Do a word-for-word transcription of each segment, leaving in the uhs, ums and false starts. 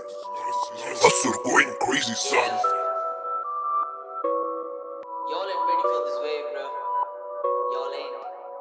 Hustle going crazy, son. Y'all ain't ready for this wave, bro. Y'all ain't.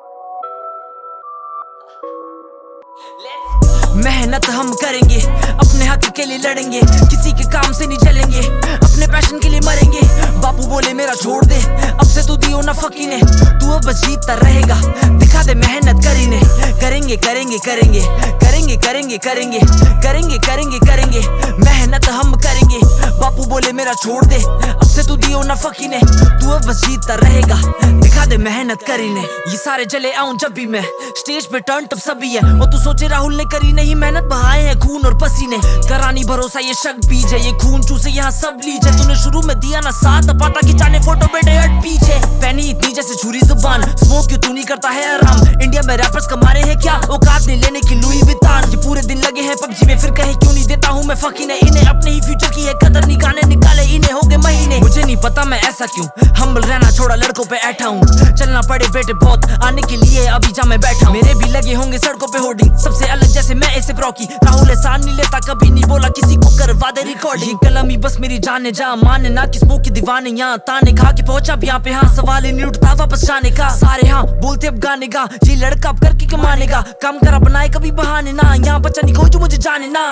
Let's मेहनत हम करेंगे, अपने हक के लिए लड़ेंगे, किसी के काम से नहीं चलेंगे, अपने पैशन के लिए मरेंगे। बापू बोले मेरा छोड़ दे, अब से तू दियो ना फकी ने, तू अब जीतता रहेगा, दिखा दे मेहनत करी ने। करेंगे करेंगे करेंगे करेंगे करेंगे करेंगे करेंगे करेंगे करेंगे मेहनत हम करेंगे। बापू बोले मेरा छोड़ दे, अब से तू दियो ना फकी ने, तू अब जीतता रहेगा, दिखा दे मेहनत करी ने। ये सारे चले आऊं जब भी मैं स्टेज पे, टर्न टप सभी है, और तू सोचे राहुल ने करी नहीं मेहनत, बहाए हैं खून और पसीने, करानी भरोसा ये शक बीज है, ये खून चूसे यहाँ सब लीज है। तूने शुरू में दिया ना साथ, अब पाता खिंचाने फोटो बेटे हट पीछे, पहनी इतनी जैसे छुरी जुबान, स्मोक क्यों तू नहीं करता है आराम। इंडिया में रैपर्स कमा रहे हैं क्या, औकात नहीं लेने की लुई वितान। ये पूरे दिन लगे हैं पबजी में, फिर कहे क्यों नहीं देता हूँ मैं फकी ने। इन्हें अपने ही फ्यूचर की है कदर, नहीं गाने निकाले इन्हें हो गए महीने। मुझे नहीं पता मैं ऐसा क्यों, हम्बल रहना छोड़ा लड़कों पे ऐठा हूँ, चलना पड़े बेटे बहुत आने के लिए, अभी जा मैं बैठा। मेरे भी लगे होंगे सड़कों पे होर्डिंग, सबसे अलग जैसे मैं ऐसे प्रॉकी। राहुल एहसान नहीं लेता, कभी नहीं बोला किसी को करवा दे रिकॉर्डिंग। कलम ही बस मेरी जाने जा, माने ना किस्मों की दीवाने, यहाँ ताने खा के पहुंचा अब यहाँ पे। हाँ सवाल ही नहीं उठता वापस जाने का, सारे हाँ बोलते अब गाने का, ये लड़का अब करके कमाने का, काम कर अपनाए कभी बहाने ना, यहाँ बच्चा नहीं कोई जो मुझे जाने ना।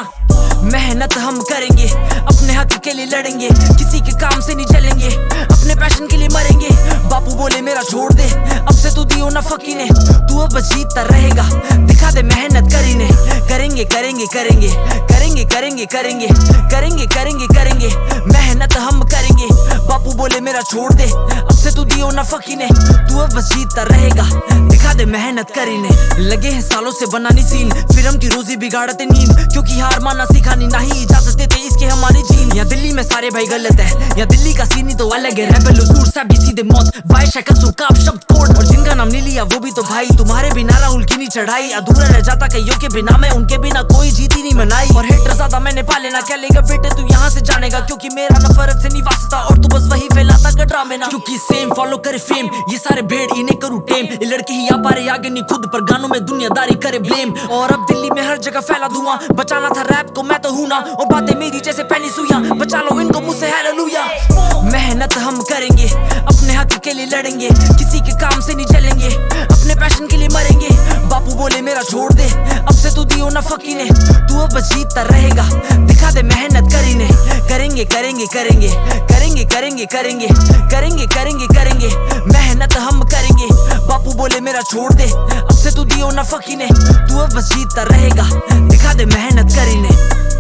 मेहनत हम करेंगे, अपने हक के लिए लड़ेंगे, किसी के काम से नहीं चलेंगे, अपने पैशन के लिए मरेंगे। बापू बोले मेरा छोड़ दे, अब से तू दियो ना फकी ने, तू अब जीतता रहेगा, दिखा दे मेहनत करी ने। करेंगे करेंगे करेंगे करेंगे करेंगे करेंगे करेंगे करेंगे करेंगे मेहनत हम करेंगे। बापू बोले मेरा छोड़ दे, अब से तू दियो ना फकी ने, तू अब जीतता रहेगा, दिखा दे मेहनत करी ने। लगे हैं सालों से बनानी सीन, फिल्म की रोजी बिगाड़ते नींद, क्योंकि हार माना सिखानी नहीं इजाजत देते इसके हमारी जीन। या दिल्ली में सारे भाई गलत है, या दिल्ली का सीनी तो अलग है, रेबल हुजूर सा भी सीधे मौत, वाई शक्ल सुकाब शब्द कोड, और जिनका नाम नहीं लिया वो भी तो भाई, तुम्हारे बिना राहुल की नहीं चढ़ाई, अधूरा रह जाता कईयों के बिना मैं, उनके बिना कोई जीती नहीं मनाई। और हेटर ज्यादा मैंने पाले ना, क्या लेगा बेटे तू यहाँ से जानेगा, क्योंकि मेरा नफरत से नहीं वास्ता, और तू बस वही फैलाता गड्रा में ना, क्योंकि सेम फॉलो करे फेम, ये सारे भेड़ इन्हें करूँ टेम, ये लड़के ही आ पारे आगे नहीं खुद पर, गानों में दुनियादारी करे ब्लेम। और अब दिल्ली में हर जगह फैला धुआं, बचाना था रैप को मैं तो हूं ना, और बातें मेरी जैसे पहनी सुइयां, बचा लो इनको मुझसे हालेलुया। मेहनत हम करेंगे, अपने हक के लिए लड़ेंगे, किसी के काम से नहीं चलेंगे, अपने पैशन के लिए मरेंगे। बापू बोले मेरा छोड़ दे, अब से तू दियो ना फकी ने, तू अब जीतता रहेगा, दिखा दे मेहनत करी ने। करेंगे करेंगे करेंगे करेंगे करेंगे करेंगे करेंगे करेंगे करेंगे मेहनत हम करेंगे। बापू बोले मेरा छोड़ दे, अब से तू दियो ना फकी ने, तू अब जीतता रहेगा, दिखा दे मेहनत करी ने।